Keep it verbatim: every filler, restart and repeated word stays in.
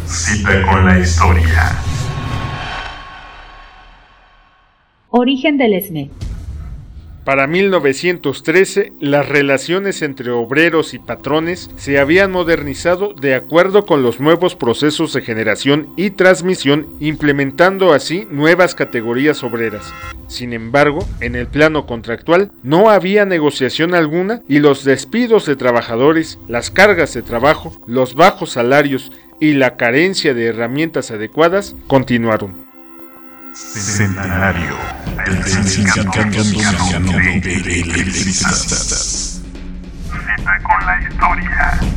Cita con la historia. Origen del E S M E. Para mil novecientos trece, las relaciones entre obreros y patrones se habían modernizado de acuerdo con los nuevos procesos de generación y transmisión, implementando así nuevas categorías obreras. Sin embargo, en el plano contractual no había negociación alguna y los despidos de trabajadores, las cargas de trabajo, los bajos salarios y la carencia de herramientas adecuadas continuaron. Centenario del Sindicato Mexicano de Electricistas. Cita con la historia.